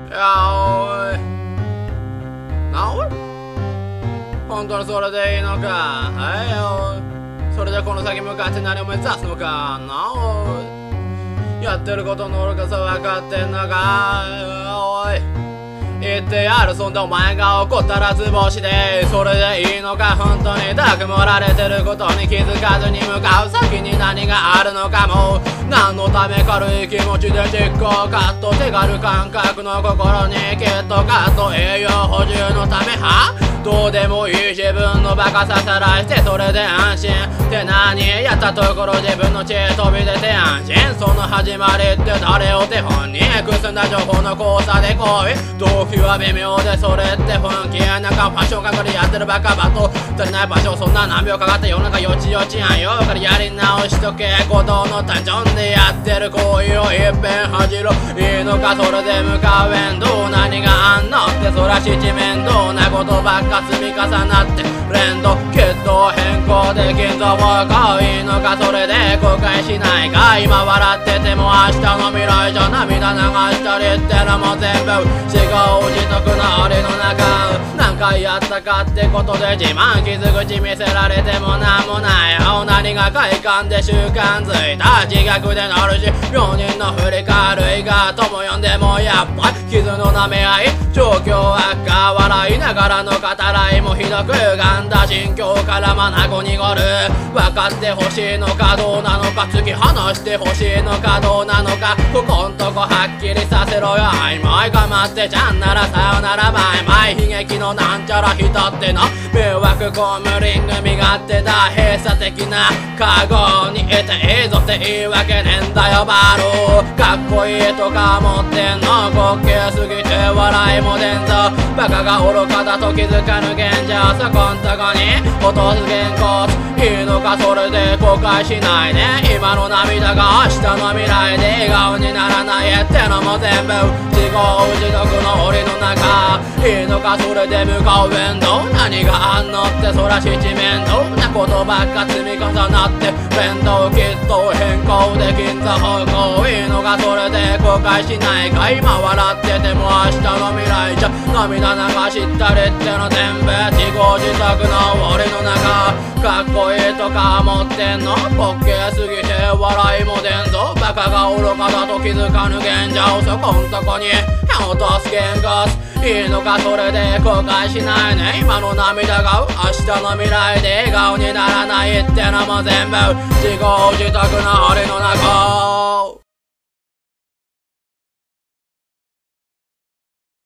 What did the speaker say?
おいなおい本当にそれでいいのか。はいよ。それでこの先向かって何を目指すのかなおい。やってることの愚かさ分かってんのかおい。言ってやる。そんでお前が怒ったら図星でそれでいいのか。本当にだくもられてることに気づかずに向かう先に何があるのかも。何のため軽い気持ちで実行カット手軽感覚の心にきっとカット栄養補充のためはどうでもいい自分のバカささらしてそれで安心って何やったところ自分の知恵飛び出て安心。その始まりって誰を手本にくすんだ情報の交差で行為動機は微妙でそれって本気やなんかファッション係やってるバカバト足りない場所そんな何秒かかって世の中よちよちやんよからやり直しとけ鼓動の単調でやってる行為をいっぺん恥じろいいのか。それで向かう縁どう何があんのってそらしち面倒なことばっか積み重なって連動きっと変更できんぞいいのか。それで後悔しないか。今笑ってても明日の未来じゃ涙流したりってのも全部自業自得の檻の中何回やったかってことで自慢傷口見せられてもなんもないよ。何が快感で習慣づいた自虐でなるし病人の振り軽いがとも呼んでもやっぱ傷の舐め合い状況悪化笑いながらの語らいもひどく歪んだ心境から眼濁る分かってほしいのかどうなのか突き放してほしいのかどうなのかここんとこはっきりさせろよ曖昧かまってちゃんならさよならバイバイ悲劇のなんちゃら浸ってな迷惑公務リング身勝手だ閉鎖的なカゴにいていいぞって言い訳ねんだよバローかっこいいとか思ってんの滑稽すぎて笑いも出んぞバカが愚かだと気づかぬ現状そこんとこに落とすげんこついいのか。それで後悔しないね今の涙が明日の未来で笑顔にならないってのも全部自業自得の檻の中いいのか。それで向かう縁ど何があんのってそらしち面倒なことばっか積み重なって面倒きっと変更できんぞ方向いいのか。それで後悔しないか今笑ってても明日の未来じゃ涙流したりっての全部自業自得の檻の中かっこいいとか思ってんの滑稽すぎて笑いも出んぞバカが愚かだと気づかぬ現状そこんとこに落とすげんこついいのか。それで後悔しないね今の涙が明日の未来で笑顔にならないってのも全部自業自得の檻の中